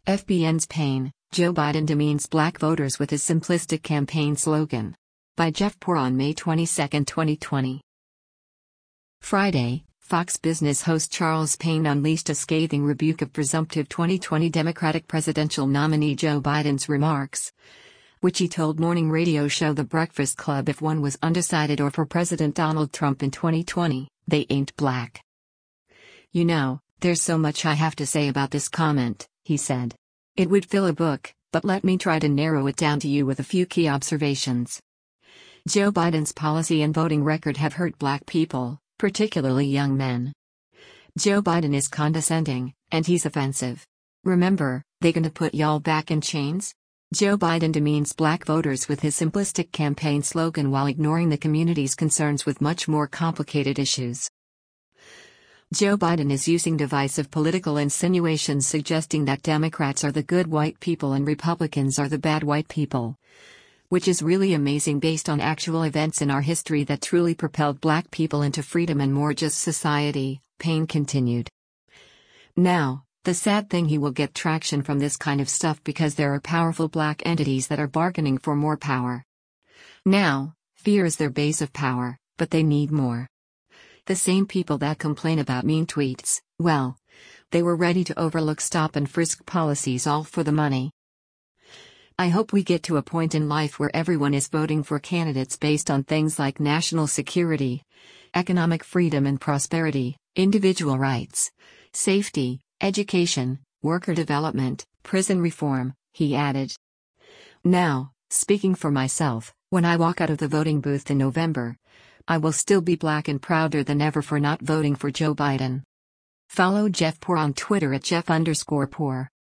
FBN's pain, Joe Biden demeans black voters with his simplistic campaign slogan. By Jeff Poor on May 22, 2020. Friday, Fox Business host Charles Payne unleashed a scathing rebuke of presumptive 2020 Democratic presidential nominee Joe Biden's remarks, which he told morning radio show The Breakfast Club if one was undecided or for President Donald Trump in 2020, they ain't black. You know, there's so much I have to say about this comment, he said. It would fill a book, but let me try to narrow it down to you with a few key observations. Joe Biden's policy and voting record have hurt black people, particularly young men. Joe Biden is condescending, and he's offensive. Remember, they gonna put y'all back in chains? Joe Biden demeans black voters with his simplistic campaign slogan while ignoring the community's concerns with much more complicated issues. Joe Biden is using divisive political insinuations suggesting that Democrats are the good white people and Republicans are the bad white people, which is really amazing based on actual events in our history that truly propelled black people into freedom and more just society, Payne continued. Now, the sad thing, he will get traction from this kind of stuff because there are powerful black entities that are bargaining for more power. Now, fear is their base of power, but they need more. The same people that complain about mean tweets, well, they were ready to overlook stop and frisk policies all for the money. I hope we get to a point in life where everyone is voting for candidates based on things like national security, economic freedom and prosperity, individual rights, safety, education, worker development, prison reform, he added. Now, speaking for myself, when I walk out of the voting booth in November, I will still be black and prouder than ever for not voting for Joe Biden. Follow Jeff Poor on Twitter at Jeff_Poor.